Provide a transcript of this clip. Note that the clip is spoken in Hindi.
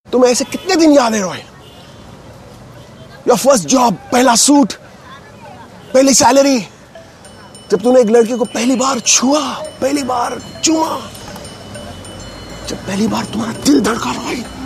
तुम्हें ऐसे कितने दिन याद है रॉय? योर फर्स्ट जॉब, पहला सूट, पहली सैलरी, जब तूने एक लड़के को पहली बार छुआ, पहली बार चूमा, जब पहली बार तुम्हारा दिल धड़का रॉय।